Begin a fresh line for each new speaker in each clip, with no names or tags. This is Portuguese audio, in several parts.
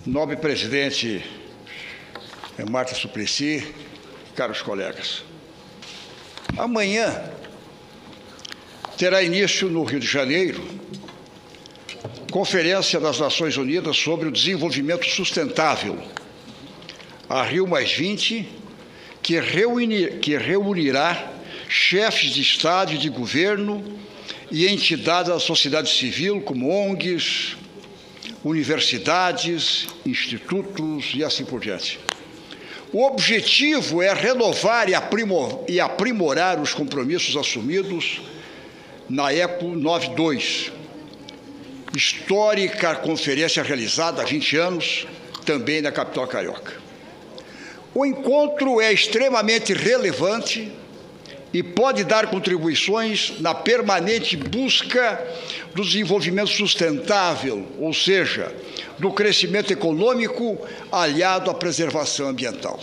Nobre presidente Marta Suplicy, caros colegas, amanhã terá início no Rio de Janeiro Conferência das Nações Unidas sobre o Desenvolvimento Sustentável, a Rio+20, que reunirá chefes de Estado e de governo e entidades da sociedade civil, como ONGs, universidades, institutos e assim por diante. O objetivo é renovar e aprimorar os compromissos assumidos na ECO 92, histórica conferência realizada há 20 anos, também na capital carioca. O encontro é extremamente relevante e pode dar contribuições na permanente busca do desenvolvimento sustentável, ou seja, do crescimento econômico aliado à preservação ambiental.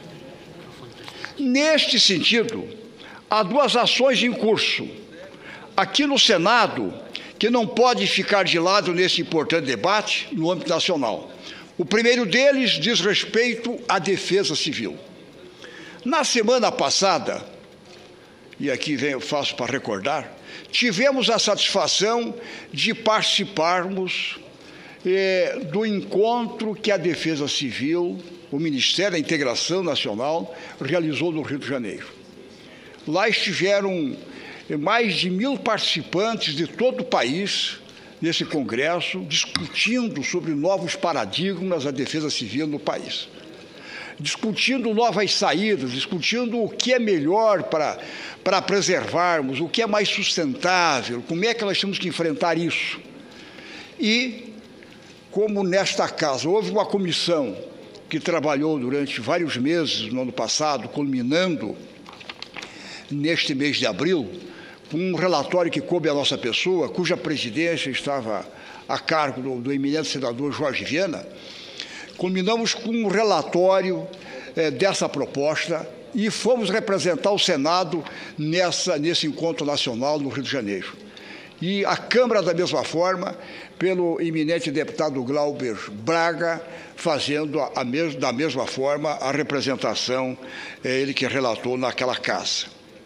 Neste sentido, há duas ações em curso. Aqui no Senado, que não pode ficar de lado nesse importante debate no âmbito nacional. O primeiro deles diz respeito à defesa civil. Na semana passada, e aqui faço para recordar, tivemos a satisfação de participarmos do encontro que a Defesa Civil, o Ministério da Integração Nacional, realizou no Rio de Janeiro. Lá estiveram mais de 1.000 participantes de todo o país nesse congresso, discutindo sobre novos paradigmas da defesa civil no país. Discutindo novas saídas, discutindo o que é melhor para preservarmos, o que é mais sustentável, como é que nós temos que enfrentar isso. E, como nesta casa houve uma comissão que trabalhou durante vários meses no ano passado, culminando neste mês de abril, com um relatório que coube à nossa pessoa, cuja presidência estava a cargo do eminente senador Jorge Viana, culminamos com um relatório dessa proposta e fomos representar o Senado nesse encontro nacional no Rio de Janeiro. E a Câmara, da mesma forma, pelo eminente deputado Glauber Braga, fazendo da mesma forma a representação, ele que relatou naquela casa.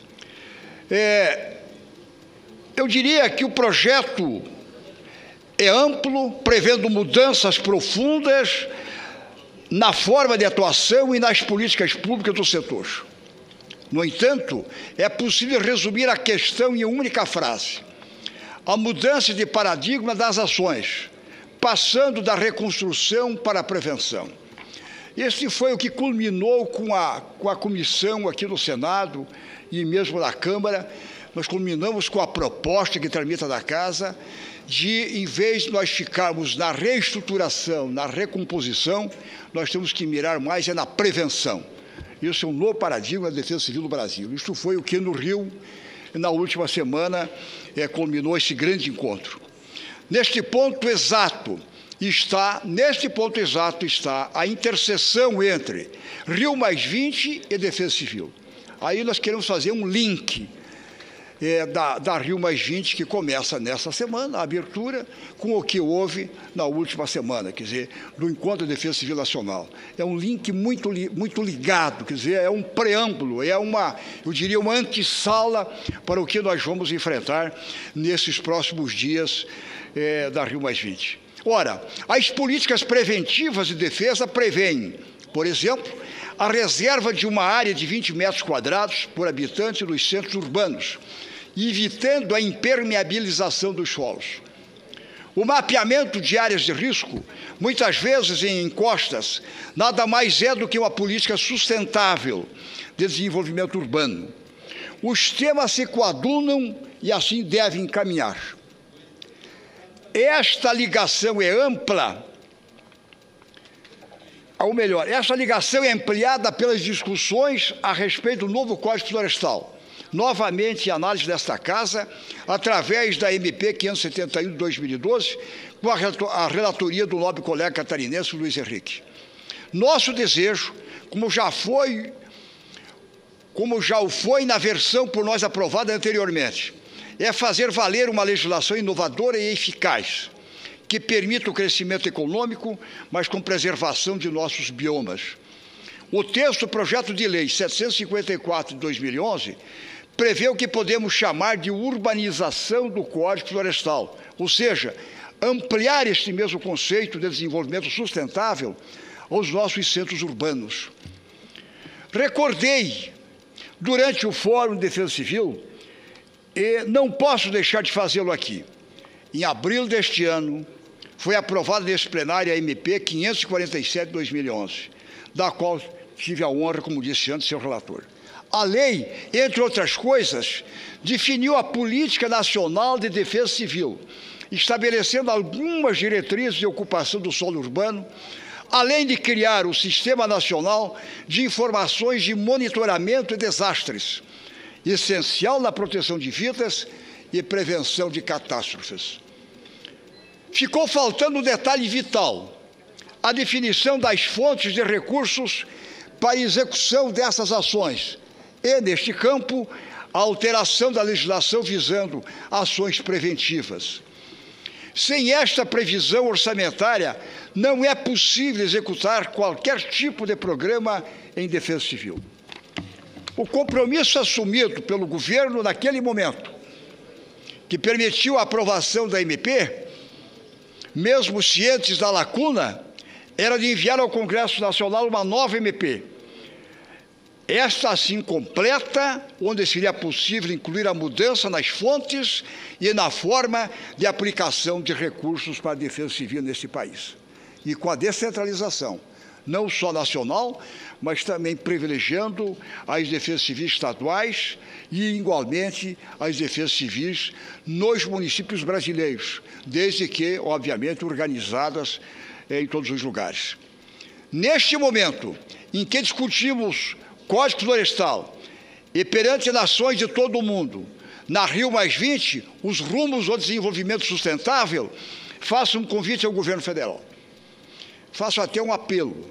Eu diria que o projeto é amplo, prevendo mudanças profundas na forma de atuação e nas políticas públicas do setor. No entanto, é possível resumir a questão em uma única frase: a mudança de paradigma das ações, passando da reconstrução para a prevenção. Esse foi o que culminou com a comissão aqui no Senado e mesmo na Câmara. Nós culminamos com a proposta que tramita da Casa de, em vez de nós ficarmos na reestruturação, na recomposição, nós temos que mirar mais na prevenção. Isso é um novo paradigma da defesa civil do Brasil. Isto foi o que no Rio, na última semana, culminou esse grande encontro. Neste ponto exato está a interseção entre Rio+20 e defesa civil. Aí nós queremos fazer um link da Rio+20, que começa nessa semana, a abertura, com o que houve na última semana, quer dizer, do Encontro de Defesa Civil Nacional. É um link muito ligado, quer dizer, é um preâmbulo, eu diria, uma antessala para o que nós vamos enfrentar nesses próximos dias da Rio+20. Ora, as políticas preventivas de defesa prevêem, por exemplo, a reserva de uma área de 20 metros quadrados por habitante nos centros urbanos, evitando a impermeabilização dos solos. O mapeamento de áreas de risco, muitas vezes em encostas, nada mais é do que uma política sustentável de desenvolvimento urbano. Os temas se coadunam e assim devem caminhar. Esta ligação é ampla, ou melhor, essa ligação é ampliada pelas discussões a respeito do novo Código Florestal. Novamente, em análise desta Casa, através da MP 571 de 2012, com a relatoria do nobre colega catarinense Luiz Henrique. Nosso desejo, como já o foi na versão por nós aprovada anteriormente, é fazer valer uma legislação inovadora e eficaz, que permita o crescimento econômico, mas com preservação de nossos biomas. O texto do projeto de lei 754 de 2011 prevê o que podemos chamar de urbanização do Código Florestal, ou seja, ampliar este mesmo conceito de desenvolvimento sustentável aos nossos centros urbanos. Recordei, durante o Fórum de Defesa Civil, e não posso deixar de fazê-lo aqui, em abril deste ano, foi aprovada nesse plenário a MP 547 de 2011, da qual tive a honra, como disse antes, de ser relator. A lei, entre outras coisas, definiu a Política Nacional de Defesa Civil, estabelecendo algumas diretrizes de ocupação do solo urbano, além de criar o Sistema Nacional de Informações de Monitoramento de Desastres, essencial na proteção de vidas e prevenção de catástrofes. Ficou faltando um detalhe vital: a definição das fontes de recursos para execução dessas ações e, neste campo, a alteração da legislação visando ações preventivas. Sem esta previsão orçamentária, não é possível executar qualquer tipo de programa em defesa civil. O compromisso assumido pelo governo naquele momento, que permitiu a aprovação da MP, mesmo cientes da lacuna, era de enviar ao Congresso Nacional uma nova MP. Esta, assim, completa, onde seria possível incluir a mudança nas fontes e na forma de aplicação de recursos para a defesa civil nesse país. E com a descentralização, não só nacional, mas também privilegiando as defesas civis estaduais e, igualmente, as defesas civis nos municípios brasileiros, desde que, obviamente, organizadas em todos os lugares. Neste momento em que discutimos Código Florestal e perante nações de todo o mundo, na Rio+20, os rumos ao desenvolvimento sustentável, faço um convite ao governo federal. Faço até um apelo.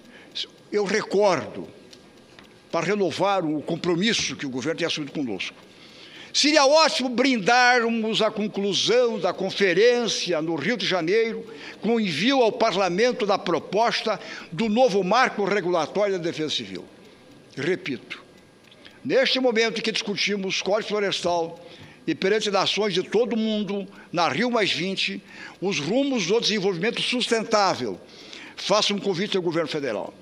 Eu recordo, para renovar o compromisso que o governo tem assumido conosco, seria ótimo brindarmos a conclusão da conferência no Rio de Janeiro com o envio ao Parlamento da proposta do novo marco regulatório da defesa civil. Repito, neste momento em que discutimos Código Florestal e perante nações de todo o mundo, na Rio+20, os rumos do desenvolvimento sustentável, faço um convite ao governo federal.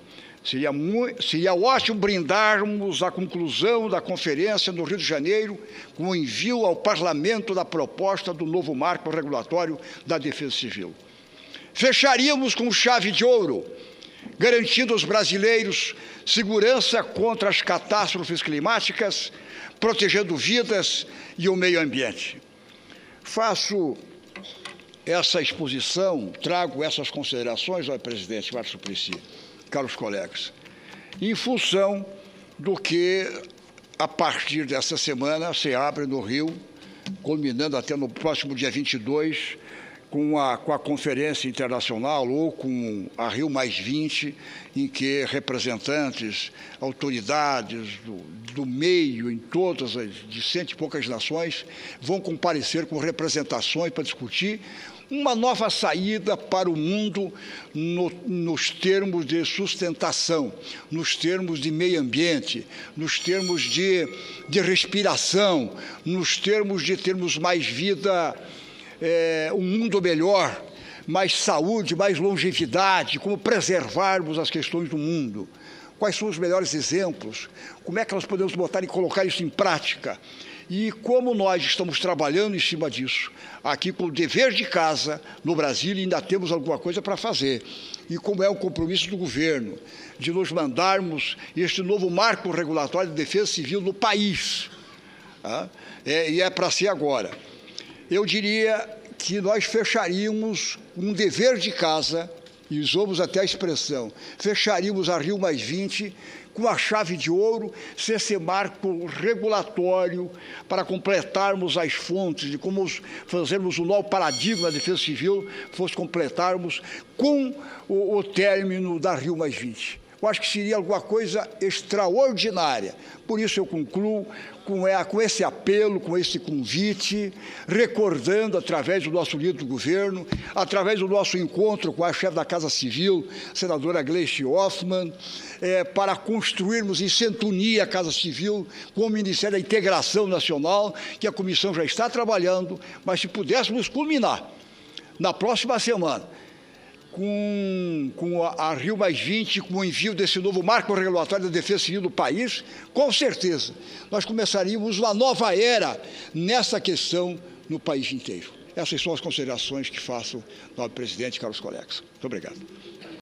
Seria ótimo brindarmos a conclusão da conferência no Rio de Janeiro com o envio ao Parlamento da proposta do novo marco regulatório da defesa civil. Fecharíamos com chave de ouro, garantindo aos brasileiros segurança contra as catástrofes climáticas, protegendo vidas e o meio ambiente. Faço essa exposição, trago essas considerações, senhor presidente Marco Suplicy, caros colegas, em função do que, a partir dessa semana, se abre no Rio, culminando até no próximo dia 22, com a conferência internacional ou com a Rio+20, em que representantes, autoridades do meio, em todas as de 100 e poucas nações, vão comparecer com representações para discutir uma nova saída para o mundo nos termos de sustentação, nos termos de meio ambiente, nos termos de respiração, nos termos de termos mais vida, um mundo melhor, mais saúde, mais longevidade, como preservarmos as questões do mundo. Quais são os melhores exemplos? Como é que nós podemos botar e colocar isso em prática? E como nós estamos trabalhando em cima disso, aqui com o dever de casa, no Brasil, ainda temos alguma coisa para fazer. E como é o compromisso do governo de nos mandarmos este novo marco regulatório de defesa civil no país. E é para ser agora. Eu diria que nós fecharíamos um dever de casa, e usamos até a expressão, fecharíamos a Rio+20 com a chave de ouro, se esse marco regulatório para completarmos as fontes de como fazermos um novo paradigma da defesa civil, fosse completarmos com o término da Rio+20. eu acho que seria alguma coisa extraordinária. Por isso eu concluo com esse apelo, com esse convite, recordando, através do nosso líder do governo, através do nosso encontro com a chefe da Casa Civil, senadora Gleice Hoffmann, para construirmos em sintonia a Casa Civil com o Ministério da Integração Nacional, que a comissão já está trabalhando, mas se pudéssemos culminar na próxima semana, com a Rio +20, com o envio desse novo marco regulatório da defesa civil do país, com certeza, nós começaríamos uma nova era nessa questão no país inteiro. Essas são as considerações que faço, nobre presidente e caros colegas. Muito obrigado.